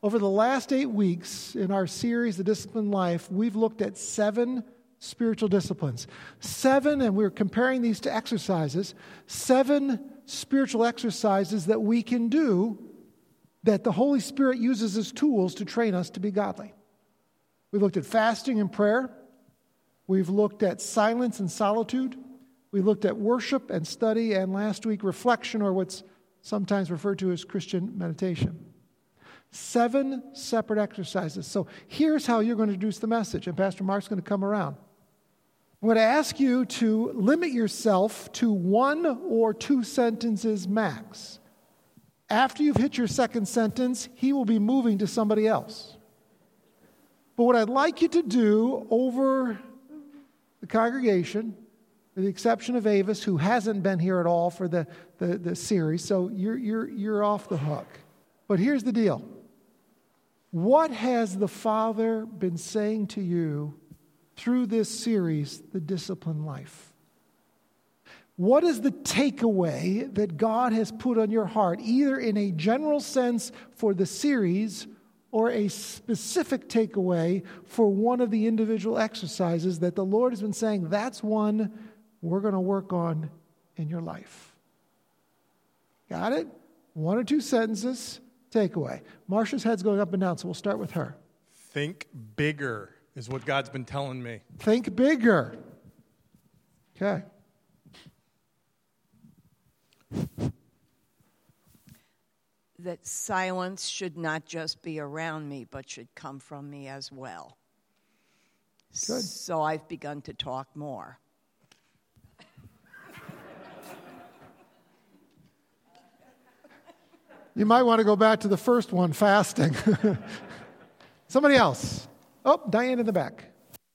Over the last 8 weeks in our series, The Disciplined Life, we've looked at 7 spiritual disciplines. 7, and we're comparing these to exercises, 7 spiritual exercises that we can do that the Holy Spirit uses as tools to train us to be godly. We looked at fasting and prayer. We've looked at silence and solitude. We looked at worship and study, and last week, reflection, or what's sometimes referred to as Christian meditation. 7 separate exercises. So here's how you're going to introduce the message, and Pastor Mark's going to come around. I'm going to ask you to limit yourself to 1 or 2 sentences max. After you've hit your second sentence, he will be moving to somebody else. But what I'd like you to do over the congregation, with the exception of Avis, who hasn't been here at all for the series, so you're off the hook. But here's the deal. What has the Father been saying to you through this series, The Disciplined Life? What is the takeaway that God has put on your heart, either in a general sense for the series or a specific takeaway for one of the individual exercises that the Lord has been saying, that's one we're going to work on in your life? Got it? 1 or 2 sentences, takeaway. Marcia's head's going up and down, so we'll start with her. Think bigger is what God's been telling me. Think bigger. Okay. That silence should not just be around me, but should come from me as well. Good. So I've begun to talk more. You might want to go back to the first one, fasting. Somebody else. Oh, Diane in the back.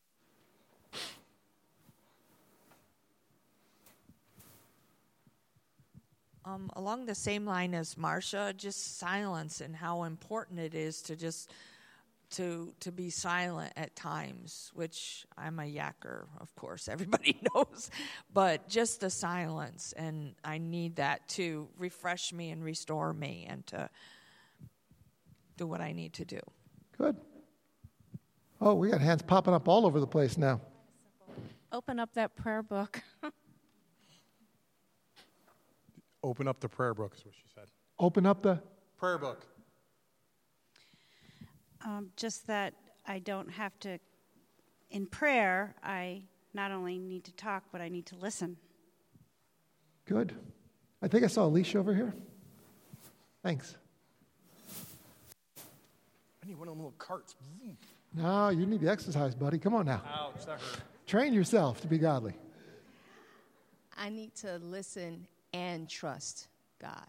Along the same line as Marcia, just silence and how important it is to just to be silent at times, which I'm a yacker, of course, everybody knows, but just the silence, and I need that to refresh me and restore me and to do what I need to do. Good. Oh, we got hands popping up all over the place now. Open up that prayer book. Open up the prayer book is what she said. Open up the Prayer book. Just that I don't have to, in prayer, I not only need to talk, but I need to listen. Good. I think I saw Alicia over here. Thanks. I need one of them little carts. No, you need the exercise, buddy. Come on now. Ouch, that hurt. Train yourself to be godly. I need to listen and trust God.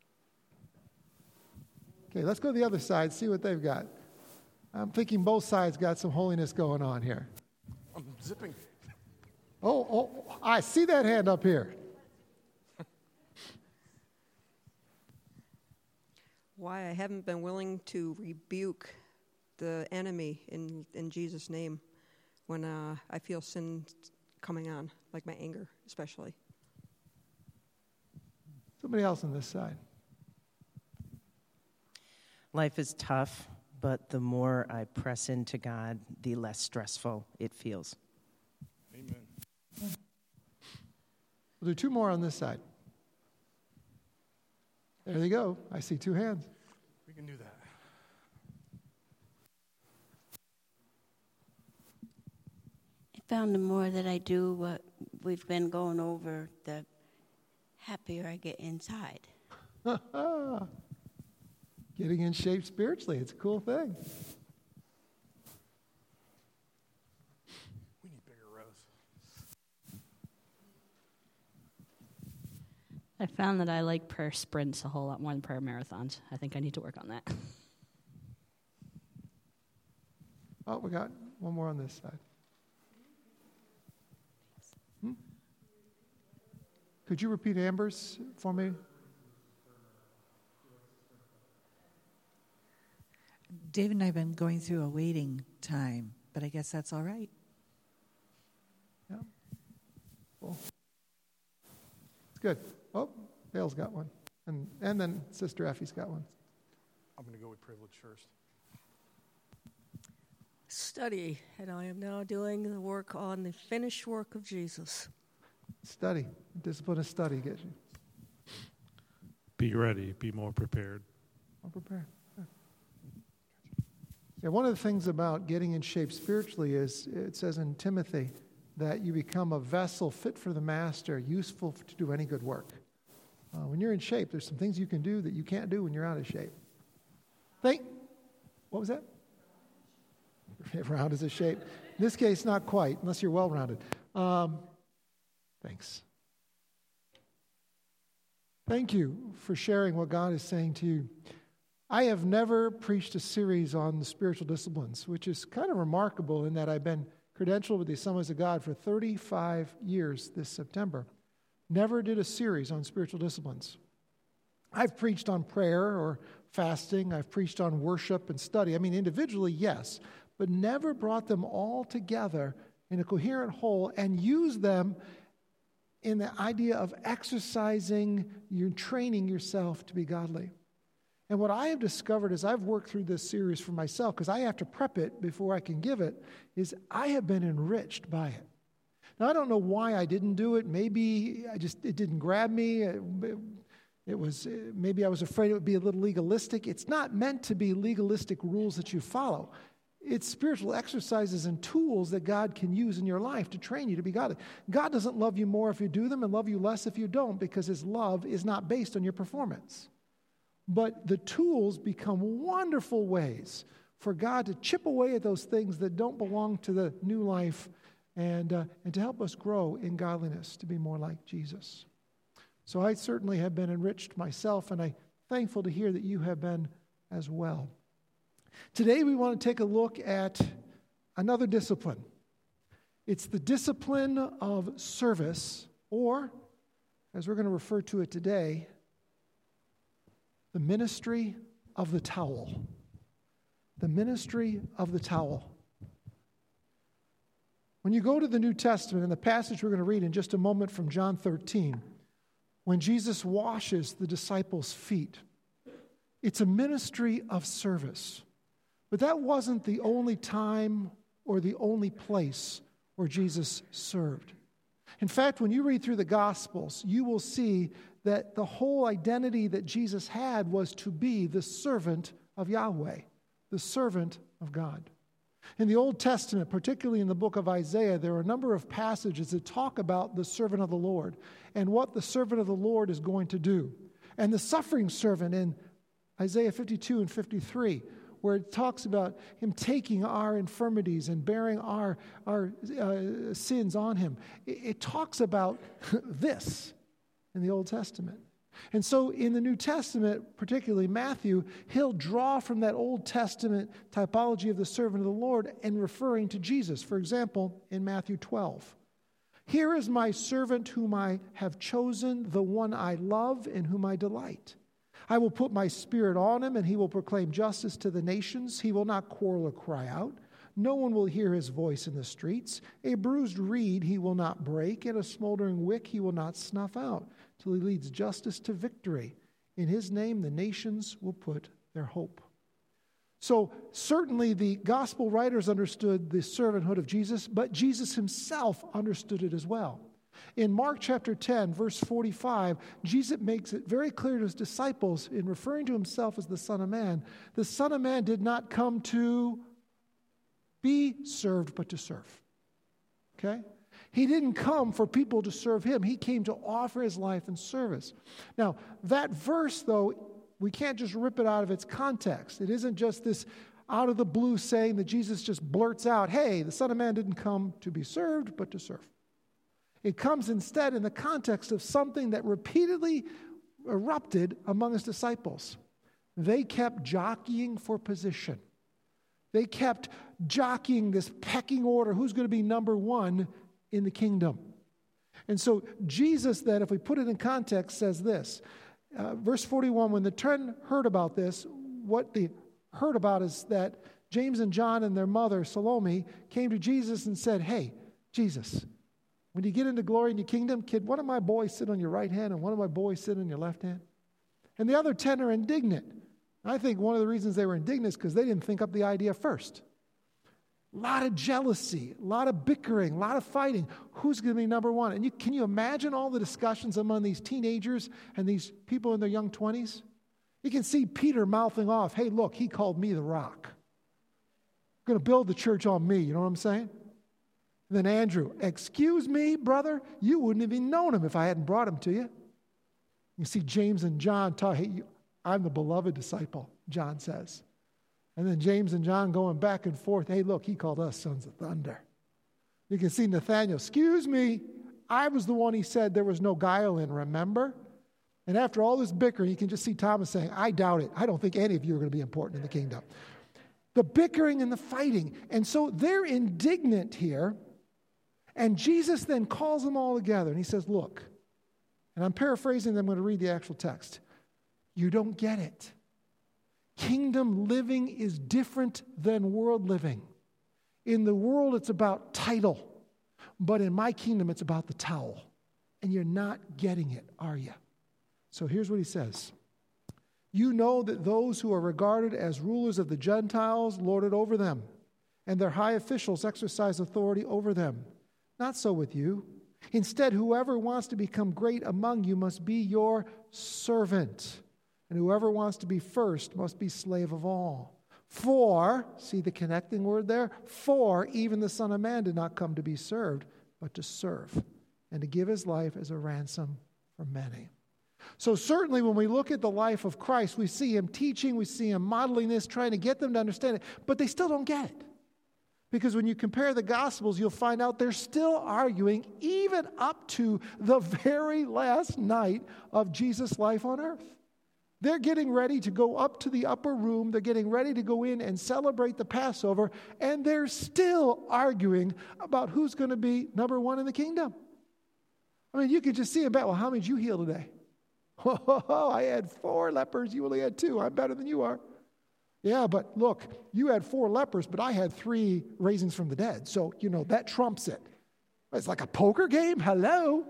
Okay, let's go to the other side, see what they've got. I'm thinking both sides got some holiness going on here. I'm zipping. Oh, I see that hand up here. Why I haven't been willing to rebuke the enemy in Jesus' name when I feel sin coming on, like my anger especially. Somebody else on this side. Life is tough, but the more I press into God, the less stressful it feels. Amen. We'll do 2 more on this side. There they go. I see 2 hands. We can do that. I found the more that I do what we've been going over, the happier I get inside. Getting in shape spiritually. It's a cool thing. We need bigger rows. I found that I like prayer sprints a whole lot more than prayer marathons. I think I need to work on that. Oh, we got one more on this side. Could you repeat Amber's for me? David and I have been going through a waiting time, but I guess that's all right. Yeah. Cool. It's good. Oh, Dale's got one. And then Sister Effie's got one. I'm going to go with privilege first. Study, and I am now doing the work on the finished work of Jesus. Study. Discipline of study gets you. Be ready. Be more prepared. More prepared. Yeah, one of the things about getting in shape spiritually is, it says in Timothy, that you become a vessel fit for the master, useful to do any good work. When you're in shape, there's some things you can do that you can't do when you're out of shape. What was that? Round is a shape. In this case, not quite, unless you're well-rounded. Thanks. Thank you for sharing what God is saying to you. I have never preached a series on the spiritual disciplines, which is kind of remarkable in that I've been credentialed with the Assemblies of God for 35 years this September. Never did a series on spiritual disciplines. I've preached on prayer or fasting. I've preached on worship and study. I mean, individually, yes, but never brought them all together in a coherent whole and used them in the idea of exercising, you're training yourself to be godly. And what I have discovered as I've worked through this series for myself, because I have to prep it before I can give it, is I have been enriched by it. Now, I don't know why I didn't do it. Maybe it didn't grab me. Maybe I was afraid it would be a little legalistic. It's not meant to be legalistic rules that you follow. It's spiritual exercises and tools that God can use in your life to train you to be godly. God doesn't love you more if you do them and love you less if you don't, because his love is not based on your performance. But the tools become wonderful ways for God to chip away at those things that don't belong to the new life and to help us grow in godliness, to be more like Jesus. So I certainly have been enriched myself, and I'm thankful to hear that you have been as well. Today we want to take a look at another discipline. It's the discipline of service, or, as we're going to refer to it today, the ministry of the towel. The ministry of the towel. When you go to the New Testament, in the passage we're going to read in just a moment from John 13, when Jesus washes the disciples' feet, it's a ministry of service. But that wasn't the only time or the only place where Jesus served. In fact, when you read through the Gospels, you will see that the whole identity that Jesus had was to be the servant of Yahweh, the servant of God. In the Old Testament, particularly in the book of Isaiah, there are a number of passages that talk about the servant of the Lord and what the servant of the Lord is going to do. And the suffering servant in Isaiah 52 and 53, where it talks about him taking our infirmities and bearing our sins on him. It talks about this in the Old Testament. And so in the New Testament, particularly Matthew, he'll draw from that Old Testament typology of the servant of the Lord and referring to Jesus. For example, in Matthew 12, "Here is my servant whom I have chosen, the one I love, in whom I delight. I will put my spirit on him, and he will proclaim justice to the nations. He will not quarrel or cry out. No one will hear his voice in the streets. A bruised reed he will not break, and a smoldering wick he will not snuff out, till he leads justice to victory. In his name the nations will put their hope." So certainly the gospel writers understood the servanthood of Jesus, but Jesus himself understood it as well. In Mark chapter 10, verse 45, Jesus makes it very clear to his disciples, in referring to himself as the Son of Man, the Son of Man did not come to be served, but to serve. Okay? He didn't come for people to serve him. He came to offer his life in service. Now, that verse, though, we can't just rip it out of its context. It isn't just this out of the blue saying that Jesus just blurts out, hey, the Son of Man didn't come to be served, but to serve. It comes instead in the context of something that repeatedly erupted among his disciples. They kept jockeying for position. They kept jockeying this pecking order. Who's going to be number one in the kingdom? And so Jesus then, if we put it in context, says this. Verse 41, when the 10 heard about this, what they heard about is that James and John and their mother, Salome, came to Jesus and said, hey, Jesus, when you get into glory in your kingdom, kid, one of my boys sit on your right hand and one of my boys sit on your left hand? And the other 10 are indignant. I think one of the reasons they were indignant is because they didn't think up the idea first. A lot of jealousy, a lot of bickering, a lot of fighting. Who's going to be number one? And can you imagine all the discussions among these teenagers and these people in their young 20s? You can see Peter mouthing off, hey, look, he called me the rock. Going to build the church on me, you know what I'm saying? And then Andrew, excuse me, brother, you wouldn't have even known him if I hadn't brought him to you. You see James and John talk, hey, I'm the beloved disciple, John says. And then James and John going back and forth. Hey, look, he called us sons of thunder. You can see Nathaniel, excuse me, I was the one he said there was no guile in, remember? And after all this bickering, you can just see Thomas saying, I doubt it. I don't think any of you are going to be important in the kingdom. The bickering and the fighting. And so they're indignant here. And Jesus then calls them all together. And he says, look, and I'm paraphrasing, I'm going to read the actual text. You don't get it. Kingdom living is different than world living. In the world, it's about title. But in my kingdom, it's about the towel. And you're not getting it, are you? So here's what he says. You know that those who are regarded as rulers of the Gentiles lord it over them, and their high officials exercise authority over them. Not so with you. Instead, whoever wants to become great among you must be your servant. And whoever wants to be first must be slave of all. For, see the connecting word there? For even the Son of Man did not come to be served, but to serve, and to give his life as a ransom for many. So certainly when we look at the life of Christ, we see him teaching, we see him modeling this, trying to get them to understand it, but they still don't get it. Because when you compare the Gospels, you'll find out they're still arguing even up to the very last night of Jesus' life on earth. They're getting ready to go up to the upper room. They're getting ready to go in and celebrate the Passover. And they're still arguing about who's going to be number one in the kingdom. I mean, you could just see them back. Well, how many did you heal today? Oh, I had 4 lepers. You only had 2. I'm better than you are. Yeah, but look, you had 4 lepers, but I had 3 raisings from the dead. So, that trumps it. It's like a poker game. Hello.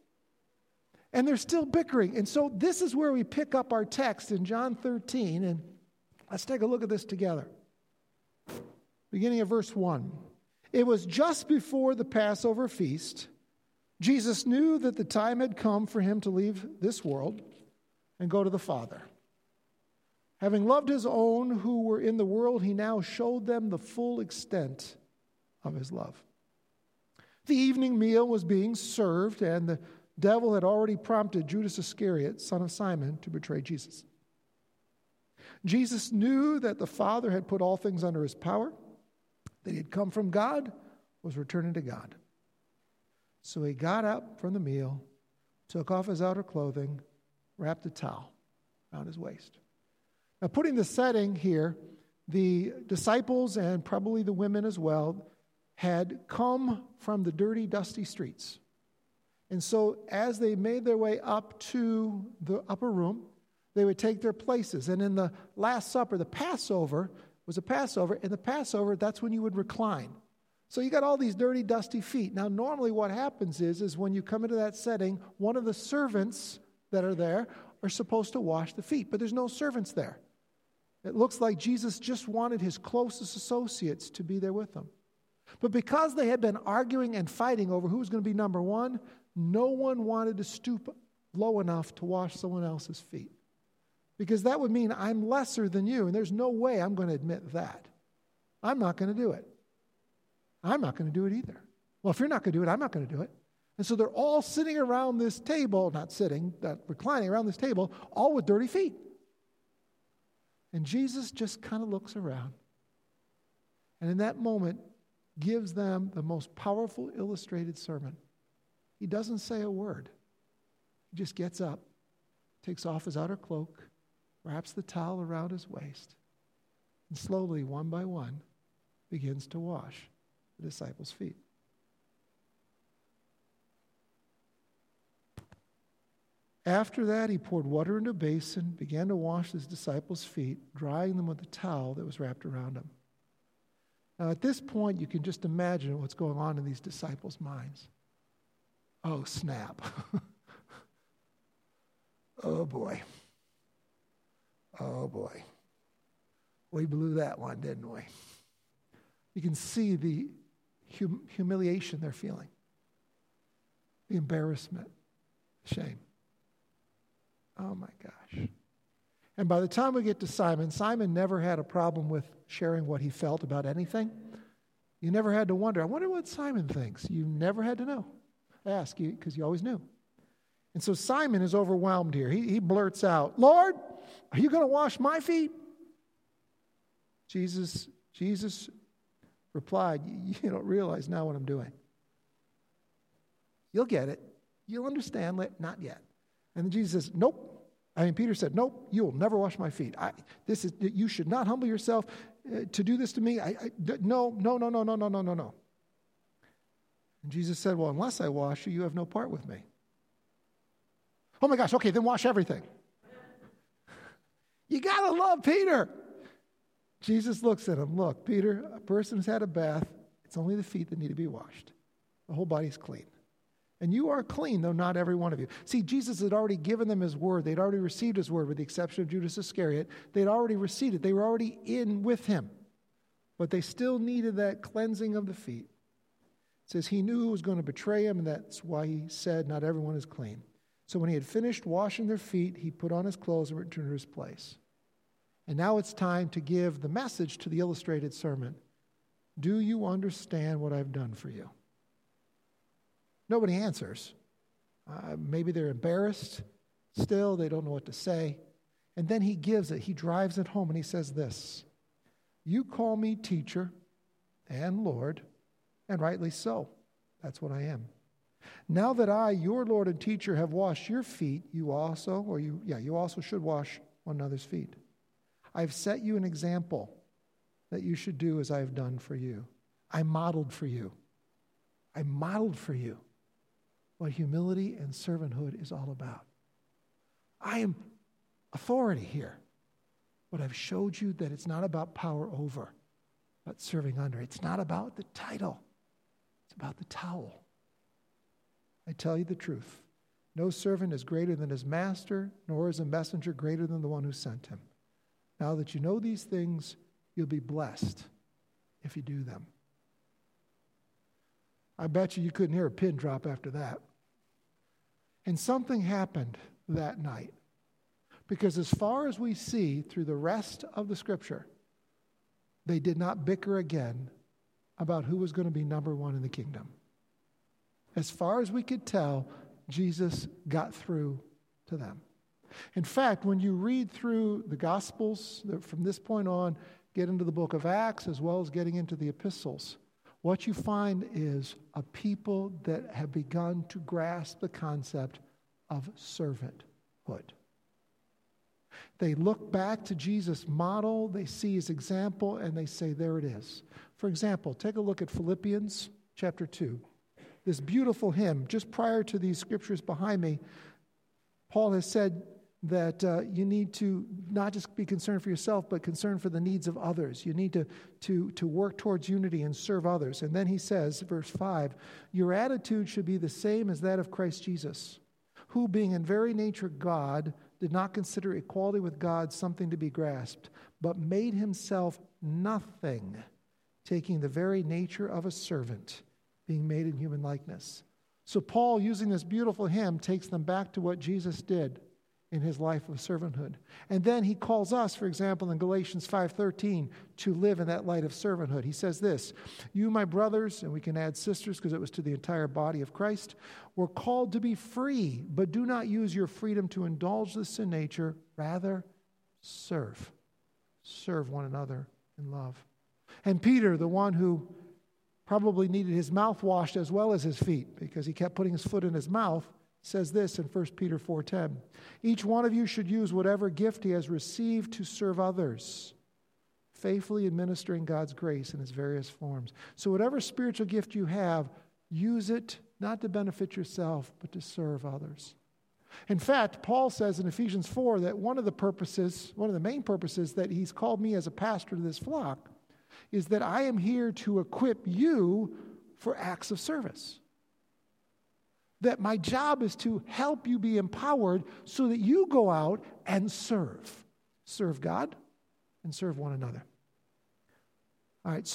And they're still bickering. And so this is where we pick up our text in John 13. And let's take a look at this together. Beginning of verse 1. It was just before the Passover feast. Jesus knew that the time had come for him to leave this world and go to the Father. Having loved his own who were in the world, he now showed them the full extent of his love. The evening meal was being served, and the devil had already prompted Judas Iscariot, son of Simon, to betray Jesus. Jesus knew that the Father had put all things under his power, that he had come from God, was returning to God. So he got up from the meal, took off his outer clothing, wrapped a towel around his waist. Now, putting the setting here, the disciples and probably the women as well had come from the dirty, dusty streets. And so as they made their way up to the upper room, they would take their places. And in the Last Supper, the Passover was a Passover. In the Passover, that's when you would recline. So you got all these dirty, dusty feet. Now, normally what happens is when you come into that setting, one of the servants that are there are supposed to wash the feet. But there's no servants there. It looks like Jesus just wanted his closest associates to be there with him. But because they had been arguing and fighting over who was going to be number one, no one wanted to stoop low enough to wash someone else's feet. Because that would mean I'm lesser than you, and there's no way I'm going to admit that. I'm not going to do it. I'm not going to do it either. Well, if you're not going to do it, I'm not going to do it. And so they're all sitting around this table, reclining around this table, all with dirty feet. And Jesus just kind of looks around. And in that moment, gives them the most powerful illustrated sermon. He doesn't say a word. He just gets up, takes off his outer cloak, wraps the towel around his waist, and slowly, one by one, begins to wash the disciples' feet. After that, he poured water into a basin, began to wash his disciples' feet, drying them with a towel that was wrapped around him. Now, at this point, you can just imagine what's going on in these disciples' minds. Oh, snap. Oh, boy. Oh, boy. We blew that one, didn't we? You can see the humiliation they're feeling, the embarrassment, shame. Oh my gosh. And by the time we get to Simon, Simon never had a problem with sharing what he felt about anything. You never had to wonder, I wonder what Simon thinks. You never had to know. Ask you, because you always knew. And so Simon is overwhelmed here. He blurts out, Lord, are you going to wash my feet? Jesus replied, you don't realize now what I'm doing. You'll get it. You'll understand. Not yet. And then Jesus says, nope. Peter said, nope, you will never wash my feet. You should not humble yourself to do this to me. No. And Jesus said, well, unless I wash you, you have no part with me. Oh my gosh, okay, then wash everything. You got to love Peter. Jesus looks at him. Look, Peter, a person who's had a bath, it's only the feet that need to be washed. The whole body's clean. And you are clean, though not every one of you. See, Jesus had already given them his word. They'd already received his word, with the exception of Judas Iscariot. They'd already received it. They were already in with him. But they still needed that cleansing of the feet. It says he knew who was going to betray him, and that's why he said, not everyone is clean. So when he had finished washing their feet, he put on his clothes and returned to his place. And now it's time to give the message to the illustrated sermon. Do you understand what I've done for you? Nobody answers. Maybe they're embarrassed still. They don't know what to say. And then he gives it. He drives it home and he says this. You call me teacher and Lord, and rightly so. That's what I am. Now that I, your Lord and teacher, have washed your feet, you also should wash one another's feet. I've set you an example that you should do as I have done for you. I modeled for you. What humility and servanthood is all about. I am authority here, but I've showed you that it's not about power over, but serving under. It's not about the title. It's about the towel. I tell you the truth. No servant is greater than his master, nor is a messenger greater than the one who sent him. Now that you know these things, you'll be blessed if you do them. I bet you couldn't hear a pin drop after that. And something happened that night. Because as far as we see through the rest of the scripture, they did not bicker again about who was going to be number one in the kingdom. As far as we could tell, Jesus got through to them. In fact, when you read through the Gospels, from this point on, get into the book of Acts as well as getting into the epistles, what you find is a people that have begun to grasp the concept of servanthood. They look back to Jesus' model, they see his example, and they say, there it is. For example, take a look at Philippians chapter 2. This beautiful hymn, just prior to these scriptures behind me, Paul has said that you need to not just be concerned for yourself, but concerned for the needs of others. You need to work towards unity and serve others. And then he says, verse 5, your attitude should be the same as that of Christ Jesus, who being in very nature God, did not consider equality with God something to be grasped, but made himself nothing, taking the very nature of a servant, being made in human likeness. So Paul, using this beautiful hymn, takes them back to what Jesus did in his life of servanthood. And then he calls us, for example, in Galatians 5:13, to live in that light of servanthood. He says this, you, my brothers, and we can add sisters because it was to the entire body of Christ, were called to be free, but do not use your freedom to indulge the sin nature. Rather, serve. Serve one another in love. And Peter, the one who probably needed his mouth washed as well as his feet because he kept putting his foot in his mouth, says this in 1 Peter 4:10. Each one of you should use whatever gift he has received to serve others, faithfully administering God's grace in its various forms. So whatever spiritual gift you have, use it not to benefit yourself, but to serve others. In fact, Paul says in Ephesians 4 that one of the main purposes that he's called me as a pastor to this flock is that I am here to equip you for acts of service. That my job is to help you be empowered so that you go out and serve. Serve God and serve one another. All right, so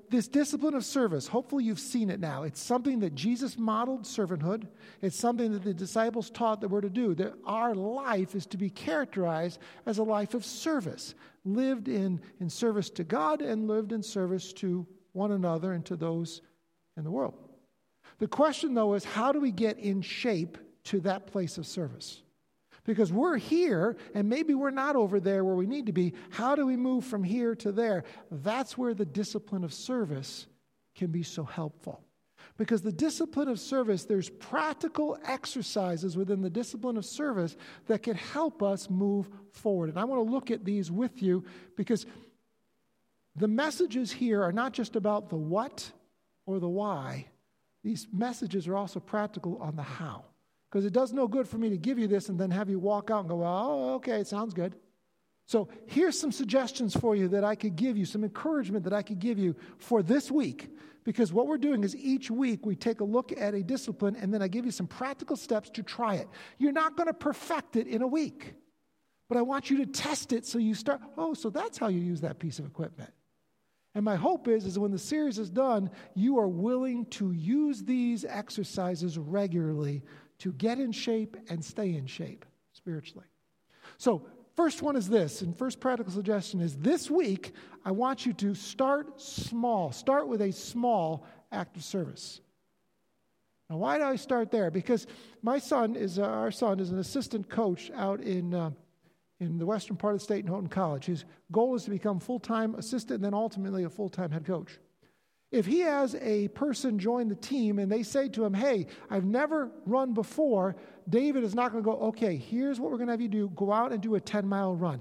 this discipline of service, hopefully you've seen it now. It's something that Jesus modeled, servanthood. It's something that the disciples taught that we're to do. That our life is to be characterized as a life of service, lived in service to God and lived in service to one another and to those in the world. The question, though, is how do we get in shape to that place of service? Because we're here, and maybe we're not over there where we need to be. How do we move from here to there? That's where the discipline of service can be so helpful. Because the discipline of service, there's practical exercises within the discipline of service that can help us move forward. And I want to look at these with you because the messages here are not just about the what or the why. These messages are also practical on the how. Because it does no good for me to give you this and then have you walk out and go, oh, okay, it sounds good. So here's some suggestions for you that I could give you, some encouragement that I could give you for this week. Because what we're doing is each week we take a look at a discipline and then I give you some practical steps to try it. You're not going to perfect it in a week. But I want you to test it so you start, oh, so that's how you use that piece of equipment. And my hope is when the series is done, you are willing to use these exercises regularly to get in shape and stay in shape spiritually. So first one is this, and first practical suggestion is this week, I want you to start small. Start with a small act of service. Now, why do I start there? Because our son is an assistant coach out in the western part of the state in Houghton College. His goal is to become full-time assistant and then ultimately a full-time head coach. If he has a person join the team and they say to him, hey, I've never run before, David is not going to go, okay, here's what we're going to have you do. Go out and do a 10-mile run.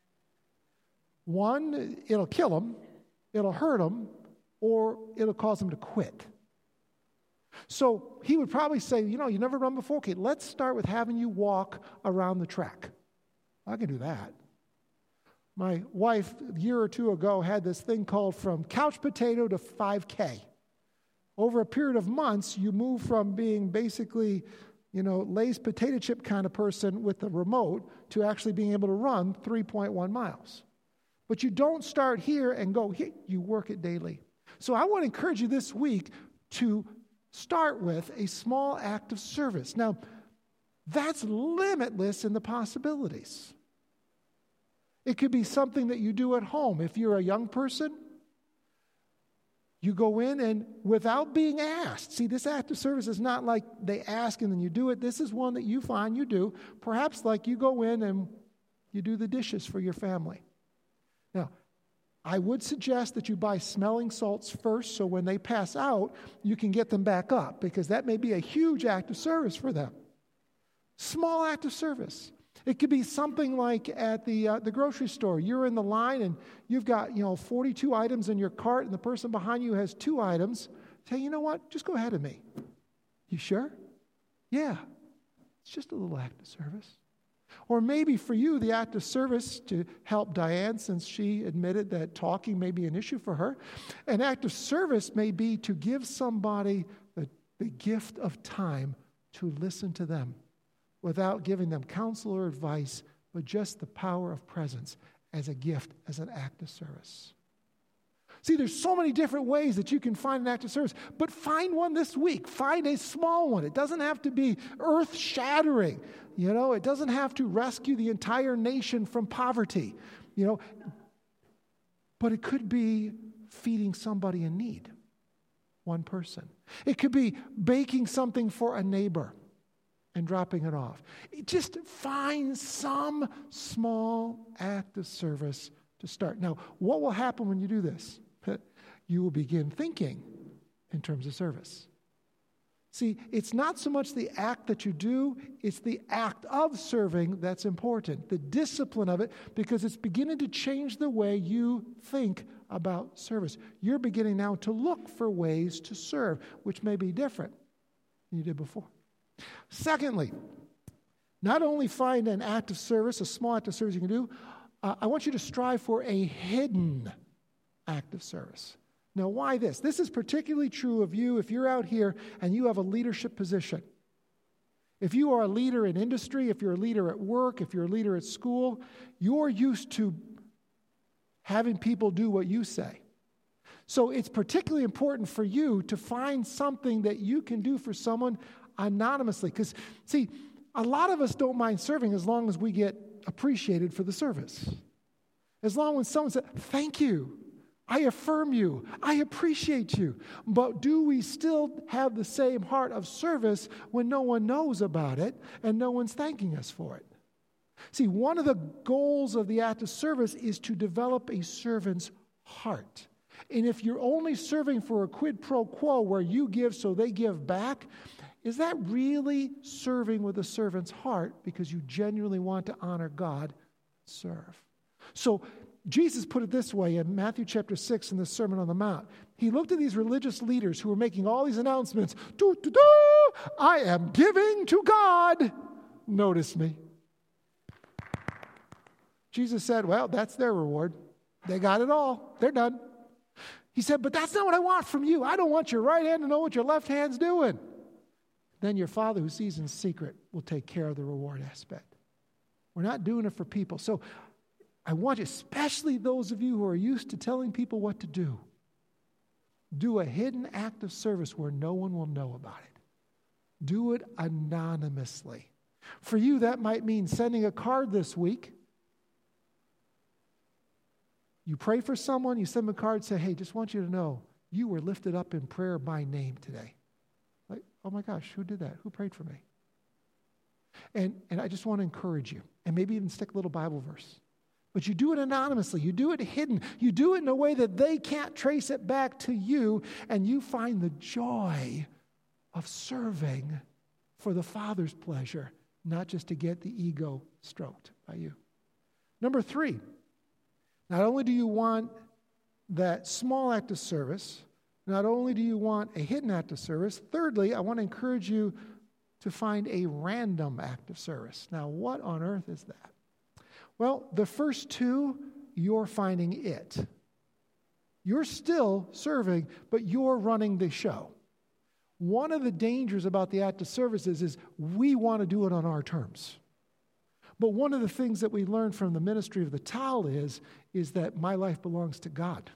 One, it'll kill him, it'll hurt him, or it'll cause him to quit. So he would probably say, you never run before? Okay, let's start with having you walk around the track. I can do that. My wife, a year or two ago, had this thing called from couch potato to 5K. Over a period of months, you move from being basically, Lay's potato chip kind of person with the remote to actually being able to run 3.1 miles. But you don't start here and go, here, you work it daily. So I want to encourage you this week to start with a small act of service. Now, that's limitless in the possibilities. It could be something that you do at home. If you're a young person, you go in and without being asked. See, this act of service is not like they ask and then you do it. This is one that you find you do. Perhaps like you go in and you do the dishes for your family. Now, I would suggest that you buy smelling salts first so when they pass out, you can get them back up because that may be a huge act of service for them. Small act of service. It could be something like at the grocery store. You're in the line and you've got 42 items in your cart and the person behind you has 2 items. Say, you know what? Just go ahead of me. You sure? Yeah. It's just a little act of service. Or maybe for you, the act of service to help Diane, since she admitted that talking may be an issue for her, an act of service may be to give somebody the gift of time to listen to them without giving them counsel or advice, but just the power of presence as a gift, as an act of service. See, there's so many different ways that you can find an act of service, but find one this week. Find a small one. It doesn't have to be earth-shattering. It doesn't have to rescue the entire nation from poverty. But it could be feeding somebody in need, one person. It could be baking something for a neighbor and dropping it off. Just find some small act of service to start. Now, what will happen when you do this? You will begin thinking in terms of service. See, it's not so much the act that you do, it's the act of serving that's important, the discipline of it, because it's beginning to change the way you think about service. You're beginning now to look for ways to serve, which may be different than you did before. Secondly, not only find an act of service, a small act of service you can do, I want you to strive for a hidden act of service. Now, why this? This is particularly true of you if you're out here and you have a leadership position. If you are a leader in industry, if you're a leader at work, if you're a leader at school, you're used to having people do what you say. So it's particularly important for you to find something that you can do for someone anonymously. Because, see, a lot of us don't mind serving as long as we get appreciated for the service. As long as someone says, thank you, I affirm you, I appreciate you. But do we still have the same heart of service when no one knows about it and no one's thanking us for it? See, one of the goals of the act of service is to develop a servant's heart. And if you're only serving for a quid pro quo where you give so they give back, is that really serving with a servant's heart because you genuinely want to honor God, serve? So Jesus put it this way in Matthew chapter 6 in the Sermon on the Mount. He looked at these religious leaders who were making all these announcements. I am giving to God. Notice me. Jesus said, well, that's their reward. They got it all. They're done. He said, but that's not what I want from you. I don't want your right hand to know what your left hand's doing. Then your Father who sees in secret will take care of the reward aspect. We're not doing it for people. So I want you, especially those of you who are used to telling people what to do a hidden act of service where no one will know about it. Do it anonymously. For you, that might mean sending a card this week. You pray for someone, you send them a card, say, hey, just want you to know, you were lifted up in prayer by name today. Like, oh my gosh, who did that? Who prayed for me? And I just want to encourage you, and maybe even stick a little Bible verse. But you do it anonymously. You do it hidden. You do it in a way that they can't trace it back to you, and you find the joy of serving for the Father's pleasure, not just to get the ego stroked by you. Number 3, not only do you want that small act of service, not only do you want a hidden act of service, thirdly, I want to encourage you to find a random act of service. Now, what on earth is that? Well, the first 2, you're finding it. You're still serving, but you're running the show. One of the dangers about the act of service is we want to do it on our terms. But one of the things that we learn from the ministry of the towel is that my life belongs to God.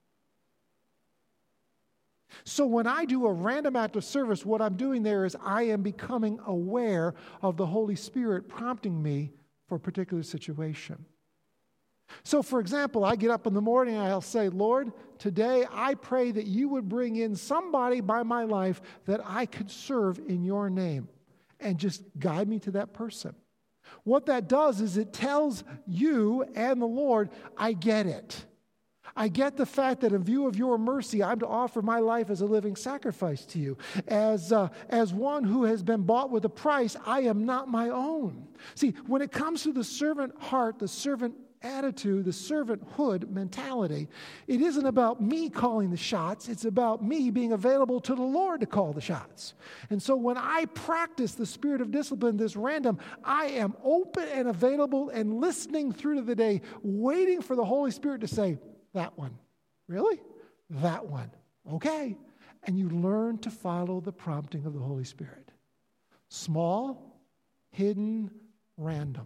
So when I do a random act of service, what I'm doing there is I am becoming aware of the Holy Spirit prompting me for a particular situation. So, for example, I get up in the morning and I'll say, Lord, today I pray that you would bring in somebody by my life that I could serve in your name, and just guide me to that person. What that does is it tells you and the Lord, I get it. I get the fact that in view of your mercy, I'm to offer my life as a living sacrifice to you. As one who has been bought with a price, I am not my own. See, when it comes to the servant heart, the servant attitude, the servanthood mentality, it isn't about me calling the shots. It's about me being available to the Lord to call the shots. And so when I practice the spirit of discipline, this random, I am open and available and listening through to the day, waiting for the Holy Spirit to say, that one. Really? That one. Okay. And you learn to follow the prompting of the Holy Spirit. Small, hidden, random.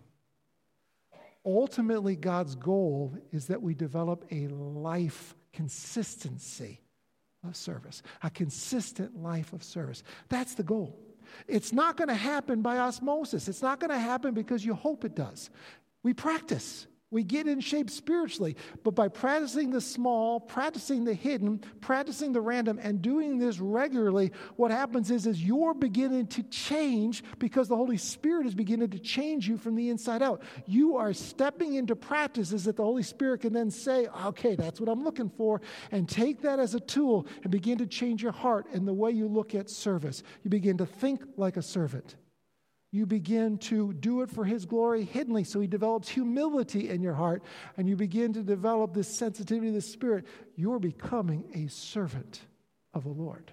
Ultimately, God's goal is that we develop a life consistency of service, a consistent life of service. That's the goal. It's not going to happen by osmosis. It's not going to happen because you hope it does. We practice. We get in shape spiritually, but by practicing the small, practicing the hidden, practicing the random, and doing this regularly, what happens is you're beginning to change because the Holy Spirit is beginning to change you from the inside out. You are stepping into practices that the Holy Spirit can then say, okay, that's what I'm looking for, and take that as a tool and begin to change your heart and the way you look at service. You begin to think like a servant. You begin to do it for His glory hiddenly, so He develops humility in your heart, and you begin to develop this sensitivity to the Spirit. You're becoming a servant of the Lord.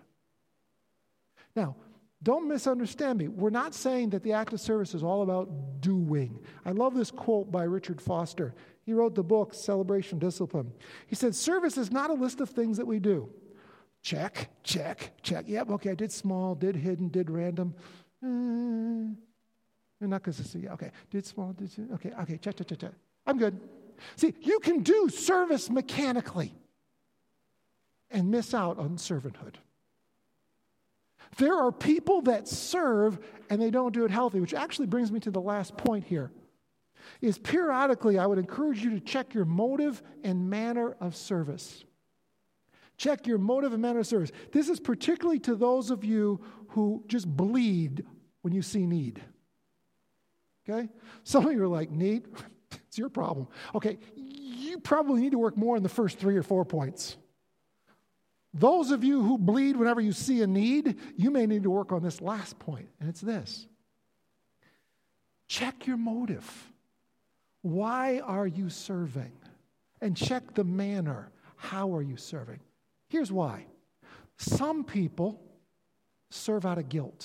Now, don't misunderstand me. We're not saying that the act of service is all about doing. I love this quote by Richard Foster. He wrote the book, Celebration Discipline. He said, service is not a list of things that we do. Check, check, check. Yep, okay, I did small, did hidden, did random. Not consistent. Okay. Did small. Okay. Check. I'm good. See, you can do service mechanically. and miss out on servanthood. There are people that serve and they don't do it healthy, which actually brings me to the last point here. Is periodically I would encourage you to check your motive and manner of service. Check your motive and manner of service. This is particularly to those of you who just bleed when you see need. Okay? Some of you are like, need? It's your problem. Okay, you probably need to work more in the first 3 or 4 points. Those of you who bleed whenever you see a need, you may need to work on this last point, and it's this. Check your motive. Why are you serving? And check the manner. How are you serving? Here's why. Some people serve out of guilt.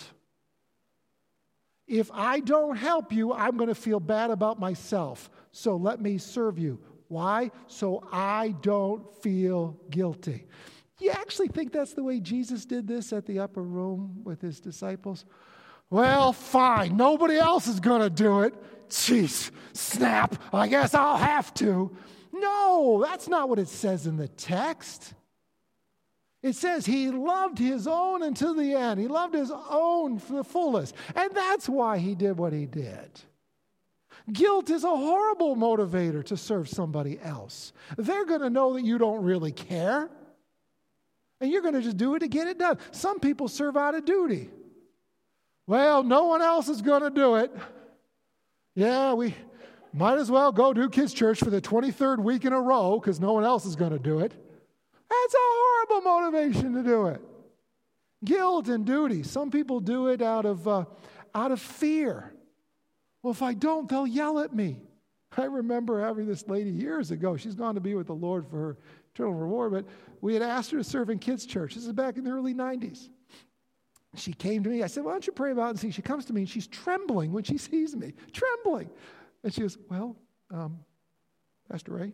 If I don't help you, I'm going to feel bad about myself. So let me serve you. Why? So I don't feel guilty. You actually think that's the way Jesus did this at the upper room with his disciples? Well, fine. Nobody else is going to do it. Jeez, snap. I guess I'll have to. No, that's not what it says in the text. It says he loved his own until the end. He loved his own for the fullest. And that's why he did what he did. Guilt is a horrible motivator to serve somebody else. They're going to know that you don't really care. And you're going to just do it to get it done. Some people serve out of duty. Well, no one else is going to do it. Yeah, we might as well go do kids' church for the 23rd week in a row because no one else is going to do it. That's a horrible motivation to do it. Guilt and duty. Some people do it out of fear. Well, if I don't, they'll yell at me. I remember having this lady years ago. She's gone to be with the Lord for her eternal reward, but we had asked her to serve in kids' church. This is back in the early 90s. She came to me. I said, why don't you pray about it and see? She comes to me and she's trembling when she sees me. Trembling. And she goes, well, Pastor Ray,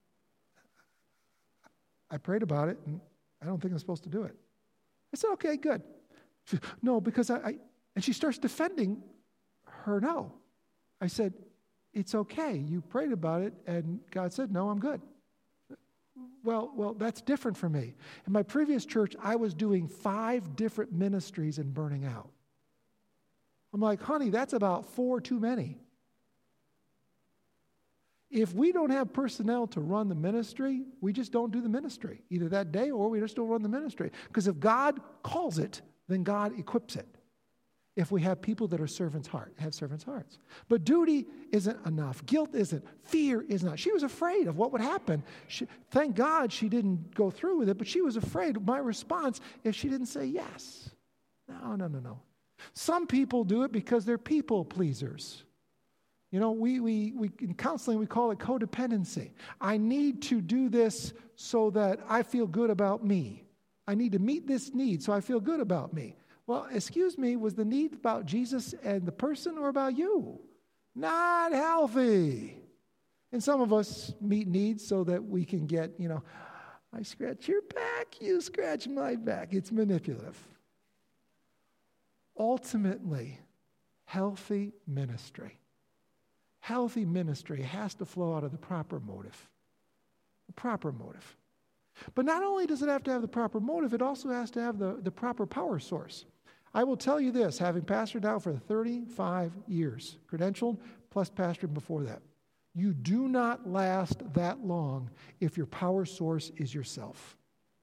I prayed about it and I don't think I'm supposed to do it. I said, okay, good. She said, no, because and she starts defending her no. I said, it's okay. You prayed about it and God said, no, I'm good. Well, that's different for me. In my previous church, I was doing 5 different ministries and burning out. I'm like, honey, that's about 4 too many. If we don't have personnel to run the ministry, we just don't do the ministry, either that day or we just don't run the ministry. Because if God calls it, then God equips it. If we have people that are servants' hearts. But duty isn't enough. Guilt isn't. Fear is not. She was afraid of what would happen. Thank God she didn't go through with it, but she was afraid of my response if she didn't say yes. No. Some people do it because they're people pleasers. You know, we in counseling, we call it codependency. I need to do this so that I feel good about me. I need to meet this need so I feel good about me. Well, excuse me, was the need about Jesus and the person or about you? Not healthy. And some of us meet needs so that we can get, I scratch your back, you scratch my back. It's manipulative. Ultimately, healthy ministry has to flow out of the proper motive. The proper motive. But not only does it have to have the proper motive, it also has to have the proper power source. I will tell you this, having pastored now for 35 years, credentialed plus pastoring before that, you do not last that long if your power source is yourself.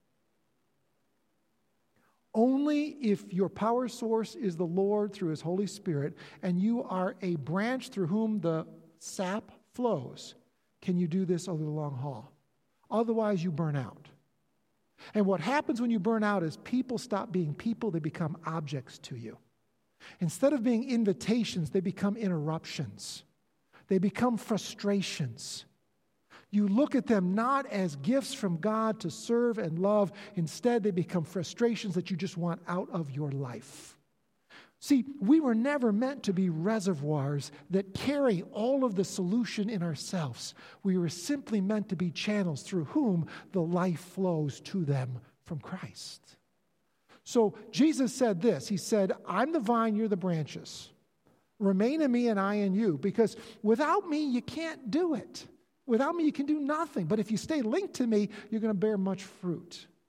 Only if your power source is the Lord through His Holy Spirit and you are a branch through whom the sap flows, can you do this over the long haul. Otherwise, you burn out. And what happens when you burn out is people stop being people, they become objects to you. Instead of being invitations, they become interruptions. They become frustrations. You look at them not as gifts from God to serve and love. Instead, they become frustrations that you just want out of your life. See, we were never meant to be reservoirs that carry all of the solution in ourselves. We were simply meant to be channels through whom the life flows to them from Christ. So Jesus said this. He said, I'm the vine, you're the branches. Remain in me and I in you. Because without me, you can't do it. Without me, you can do nothing. But if you stay linked to me, you're going to bear much fruit.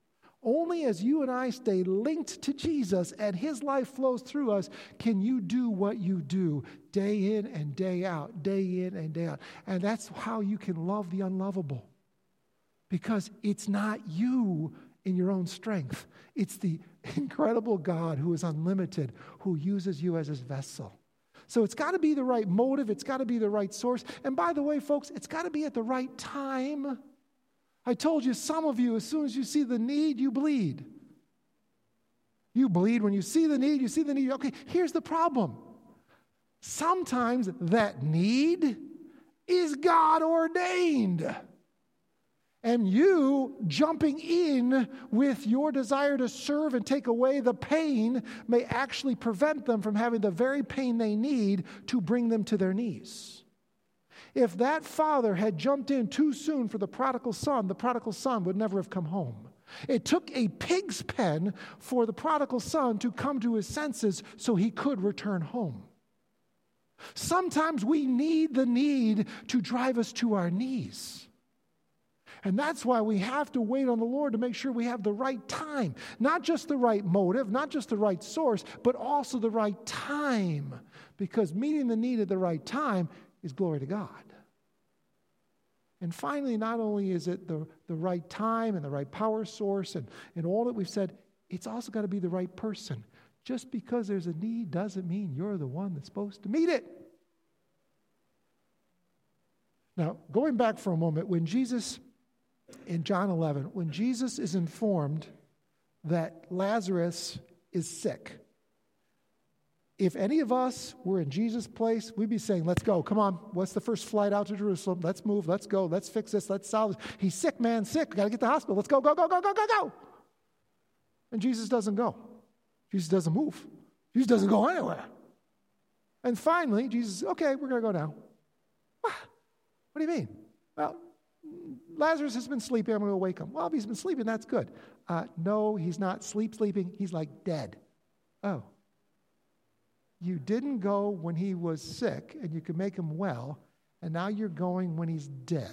Only as you and I stay linked to Jesus and his life flows through us can you do what you do day in and day out, day in and day out. And that's how you can love the unlovable. Because it's not you in your own strength. It's the incredible God who is unlimited, who uses you as his vessel. So it's got to be the right motive. It's got to be the right source. And by the way, folks, it's got to be at the right time. I told you, some of you, as soon as you see the need, you bleed. You bleed when you see the need, you see the need. Okay, here's the problem. Sometimes that need is God ordained. And you jumping in with your desire to serve and take away the pain may actually prevent them from having the very pain they need to bring them to their knees. If that father had jumped in too soon for the prodigal son would never have come home. It took a pig's pen for the prodigal son to come to his senses so he could return home. Sometimes we need the need to drive us to our knees. And that's why we have to wait on the Lord to make sure we have the right time. Not just the right motive, not just the right source, but also the right time. Because meeting the need at the right time is glory to God. And finally, not only is it the right time and the right power source and all that we've said, it's also got to be the right person. Just because there's a need doesn't mean you're the one that's supposed to meet it. Now, going back for a moment, when Jesus, in John 11, when Jesus is informed that Lazarus is sick, if any of us were in Jesus' place, we'd be saying, let's go. Come on. What's the first flight out to Jerusalem? Let's move. Let's go. Let's fix this. Let's solve this. He's sick, man. Sick. We got to get to the hospital. Let's go, go, go, go, go, go, go. And Jesus doesn't go. Jesus doesn't move. Jesus doesn't go anywhere. And finally, Jesus, okay, we're going to go now. What do you mean? Well, Lazarus has been sleeping. I'm going to wake him. Well, if he's been sleeping, that's good. No, he's not sleeping. He's like dead. Oh. You didn't go when he was sick and you could make him well, and now you're going when he's dead.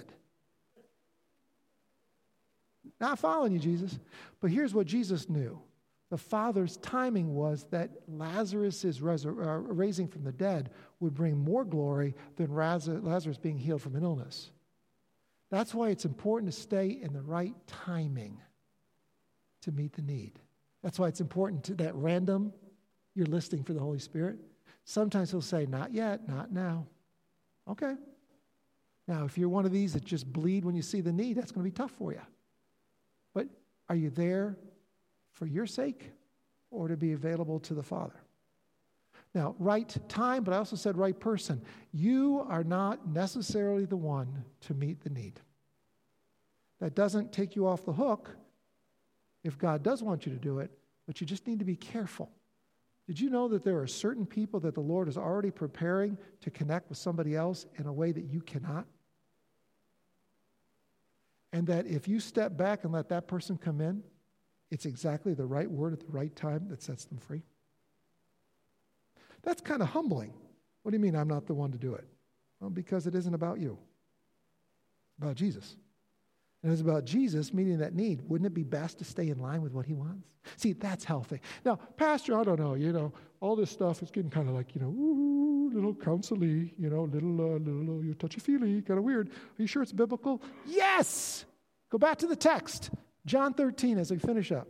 Not following you, Jesus. But here's what Jesus knew. The Father's timing was that Lazarus' raising from the dead would bring more glory than Lazarus being healed from an illness. That's why it's important to stay in the right timing to meet the need. That's why it's important to that random you're listing for the Holy Spirit. Sometimes he'll say, not yet, not now. Okay. Now, if you're one of these that just bleed when you see the need, that's going to be tough for you. But are you there for your sake or to be available to the Father? Now, right time, but I also said right person. You are not necessarily the one to meet the need. That doesn't take you off the hook if God does want you to do it, but you just need to be careful. Did you know that there are certain people that the Lord is already preparing to connect with somebody else in a way that you cannot? And that if you step back and let that person come in, it's exactly the right word at the right time that sets them free? That's kind of humbling. What do you mean I'm not the one to do it? Well, because it isn't about you. It's about Jesus. And it's about Jesus meeting that need. Wouldn't it be best to stay in line with what he wants? See, that's healthy. Now, Pastor, I don't know, all this stuff is getting kind of like, little counsel-y, little touchy-feely, kind of weird. Are you sure it's biblical? Yes! Go back to the text. John 13 as we finish up.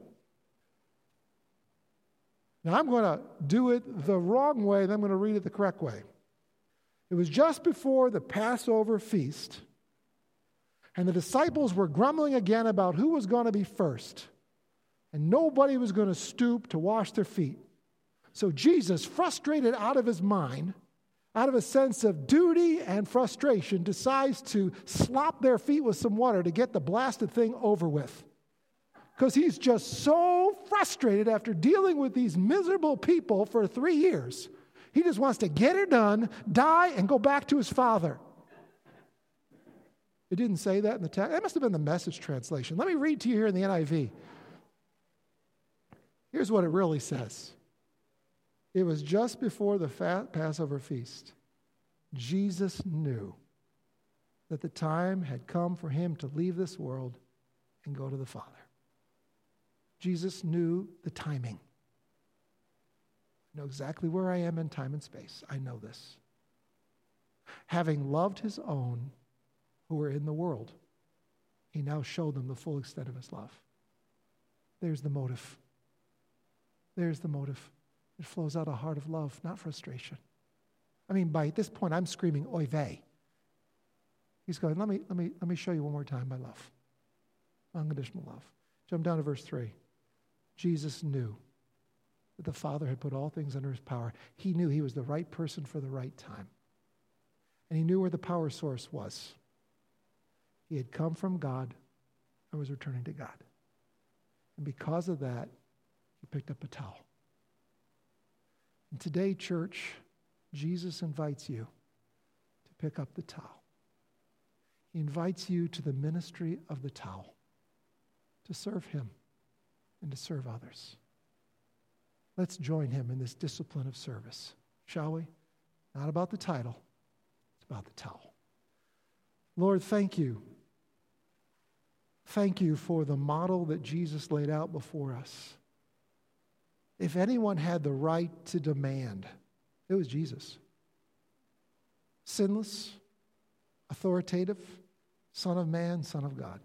Now, I'm going to do it the wrong way, then I'm going to read it the correct way. It was just before the Passover feast, and the disciples were grumbling again about who was going to be first. And nobody was going to stoop to wash their feet. So Jesus, frustrated out of his mind, out of a sense of duty and frustration, decides to slop their feet with some water to get the blasted thing over with. Because he's just so frustrated after dealing with these miserable people for 3 years. He just wants to get it done, die, and go back to his Father. It didn't say that in the text. That must have been the Message translation. Let me read to you here in the NIV. Here's what it really says. It was just before the Passover feast. Jesus knew that the time had come for him to leave this world and go to the Father. Jesus knew the timing. I know exactly where I am in time and space. I know this. Having loved his own who were in the world, he now showed them the full extent of his love. There's the motive. There's the motive. It flows out of a heart of love, not frustration. I mean, by this point, I'm screaming, oy vey. He's going, let me show you one more time my love. Unconditional love. Jump down to verse 3. Jesus knew that the Father had put all things under his power. He knew he was the right person for the right time. And he knew where the power source was. He had come from God and was returning to God. And because of that, he picked up a towel. And today, church, Jesus invites you to pick up the towel. He invites you to the ministry of the towel, to serve him and to serve others. Let's join him in this discipline of service, shall we? Not about the title, it's about the towel. Lord, thank you. Thank you for the model that Jesus laid out before us. If anyone had the right to demand, it was Jesus. Sinless, authoritative, Son of Man, Son of God.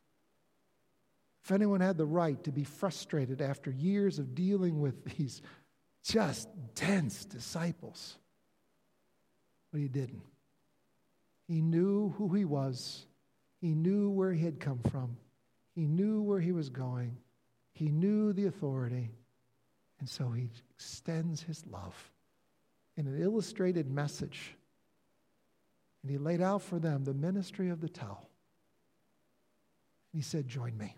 If anyone had the right to be frustrated after years of dealing with these just dense disciples, but he didn't. He knew who he was. He knew where he had come from. He knew where he was going. He knew the authority. And so he extends his love in an illustrated message. And he laid out for them the ministry of the towel. He said, join me.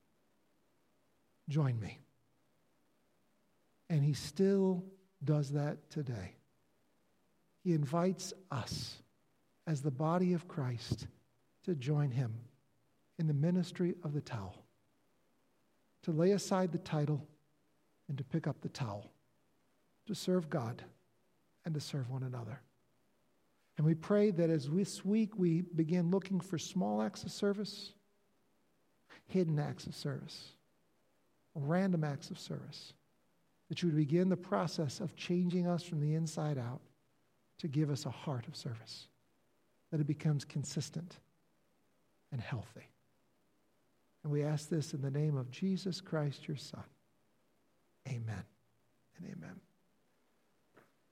Join me. And he still does that today. He invites us as the body of Christ to join him in the ministry of the towel, to lay aside the title and to pick up the towel, to serve God and to serve one another. And we pray that as this week we begin looking for small acts of service, hidden acts of service, random acts of service, that you would begin the process of changing us from the inside out to give us a heart of service, that it becomes consistent and healthy. And we ask this in the name of Jesus Christ, your Son. Amen and amen.